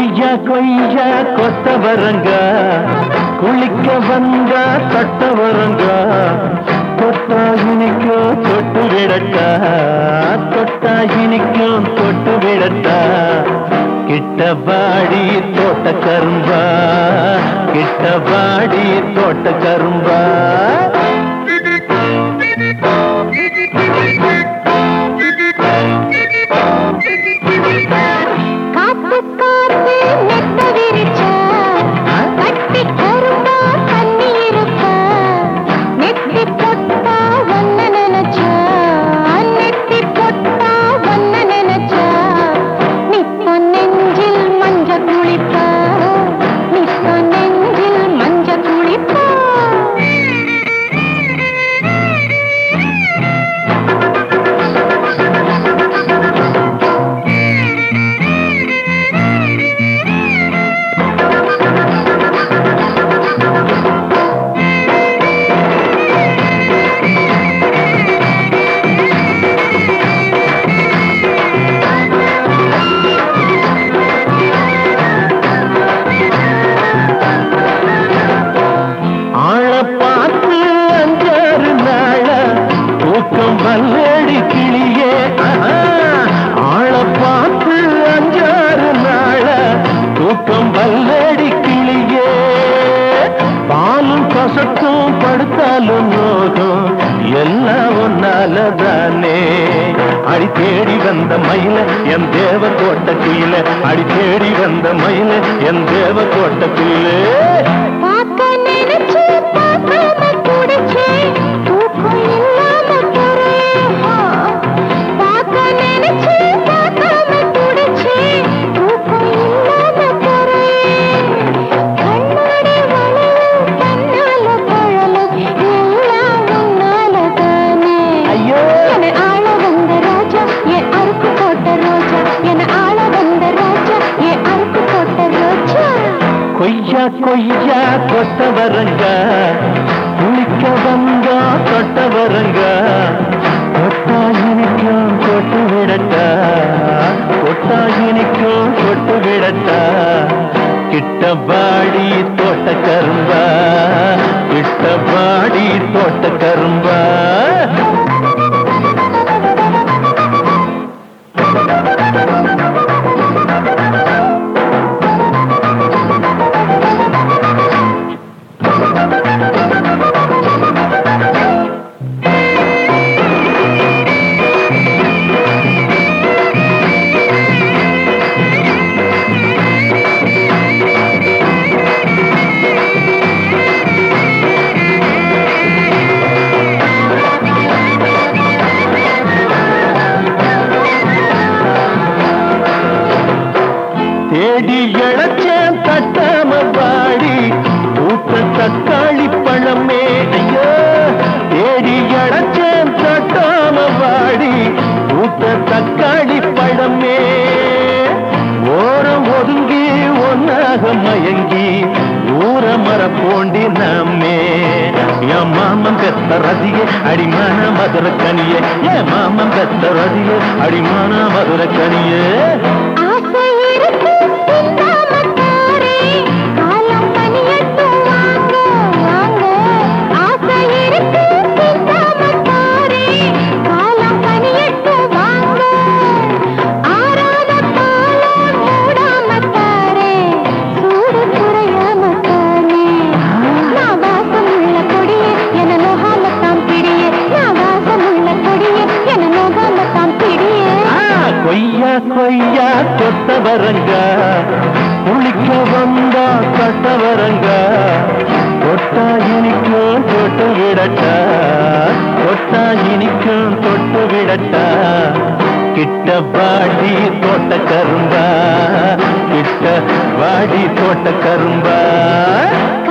கொய்யா கொய்யா கொத்தவரங்க குளிக்க வந்த தொட்டவரங்க தொட்டாயினிக்கும் தொட்டு விடட்டா தொட்டாயினிக்கும் தொட்டு விடட்டா கிட்டவாடி தோட்ட கரும்பா கிட்டவாடி தோட்ட கரும்பா மல்லடி கிளியே ஆள பார்த்து 5-6 நாள தூக்கம் மல்லடி கிளியே பாலும் கசக்கும் படுத்தாலும் நோகும் எல்லாம் ஒன்னாலதானே அடி தேடி வந்த மயில என் தேவ கோட்ட குயில அடி தேடி வந்த மயில என் தேவ கோட்ட குயில கொய்யா கொய்யா கொத்தவரங்க குளிக்க வந்தா தொட்டவரங்க தொட்டாயினிக்கும் தொட்டு விடட்டா தொட்டாயினிக்கும் தொட்டு விடட்டா கிட்டவாடி தோட்ட கரும்பா கிட்டவாடி தோட்ட கரும்பா தேடி இழச்சேன் தட்டாம வாடி ஊத்த தக்காளி பழமே ஐயோ தேடி இழச்சேன் தட்டாம வாடி ஊத்த தக்காளி பழமே ஓரம் ஒதுங்கி ஒன்னாக மயங்கி ஊர மர போண்டி நாமே என் மாமன் பெத்த ரதிய அடிமான மதுர கனியே என் மாமன் பெத்த ரதிய அடிமான மதுர கனியே கொய்யா கொய்யா கொத்தவரங்க குளிக்க வந்தா கட்டவரங்க தொட்டாயினிக்கும் தொட்டு விடட்டா தொட்டாயினிக்கும் தொட்டு விடட்டா கிட்ட வாடி தோட்ட கரும்பா கிட்ட வாடி தோட்ட கரும்பா